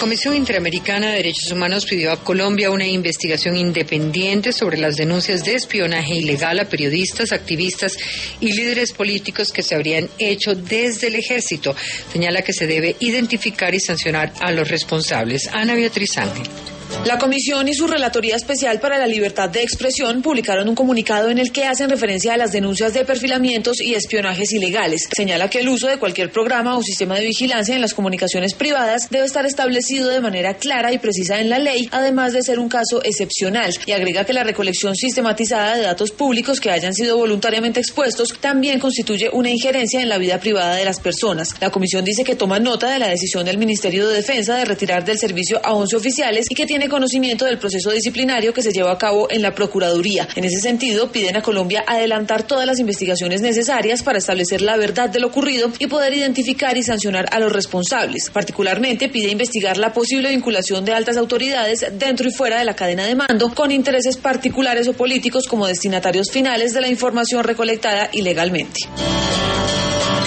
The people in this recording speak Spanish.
Comisión Interamericana de Derechos Humanos pidió a Colombia una investigación independiente sobre las denuncias de espionaje ilegal a periodistas, activistas y líderes políticos que se habrían hecho desde el ejército. Señala que se debe identificar y sancionar a los responsables. Ana Beatriz Ángel. La Comisión y su Relatoría Especial para la Libertad de Expresión publicaron un comunicado en el que hacen referencia a las denuncias de perfilamientos y espionajes ilegales. Señala que el uso de cualquier programa o sistema de vigilancia en las comunicaciones privadas debe estar establecido de manera clara y precisa en la ley, además de ser un caso excepcional, y agrega que la recolección sistematizada de datos públicos que hayan sido voluntariamente expuestos también constituye una injerencia en la vida privada de las personas. La Comisión dice que toma nota de la decisión del Ministerio de Defensa de retirar del servicio a 11 oficiales y que tiene conocimiento del proceso disciplinario que se lleva a cabo en la Procuraduría. En ese sentido, piden a Colombia adelantar todas las investigaciones necesarias para establecer la verdad de lo ocurrido y poder identificar y sancionar a los responsables. Particularmente, pide investigar la posible vinculación de altas autoridades dentro y fuera de la cadena de mando con intereses particulares o políticos como destinatarios finales de la información recolectada ilegalmente.